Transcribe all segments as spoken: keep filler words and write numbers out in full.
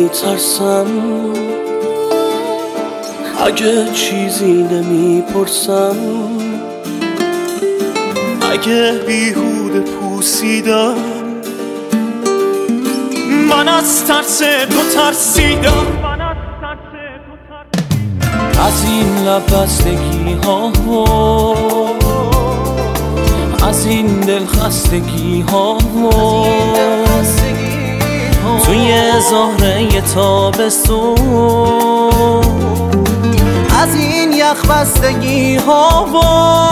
میترسم، اگه چیزی نمیپرسم، اگه بیهوده پوسیدم، من از ترس تو ترسیدم، از این لب بستگی ها و از این دل خستگی ها و توی زهره تابستون، از این یخ بستگی ها و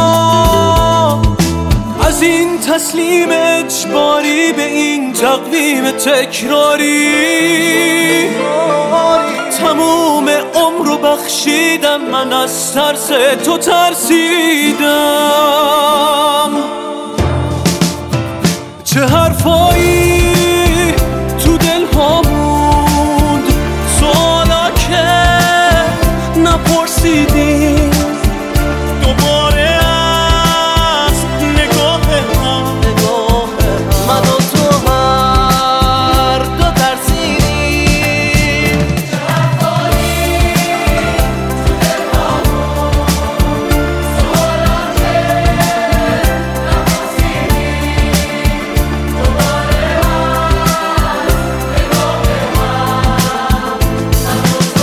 از این تسلیم اجباری به این تقویم تکراری. تموم عمر رو بخشیدم، من از ترس تو ترسیدم. چه حرفایی تو دل ها موند، سوالا که نپرسیدی، دوباره از نگاه هم من و تو هر دو ترسیدیم. چه حرفایی تو دل ها موند، سوالا که نپرسیدی، دوباره از نگاه هم من و تو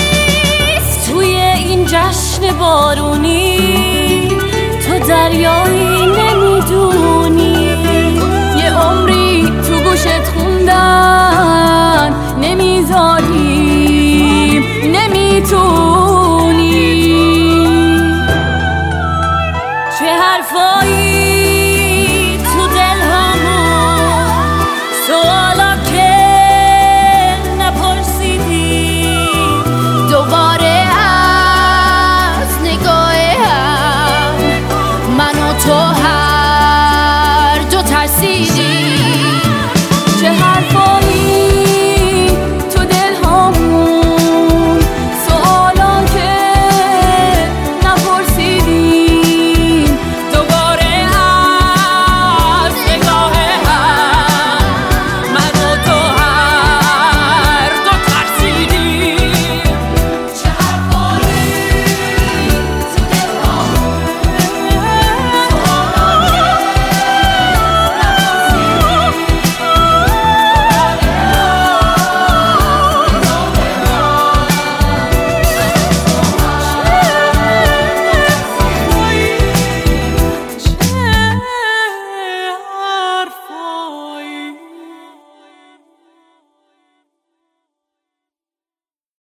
بارونی تو دریا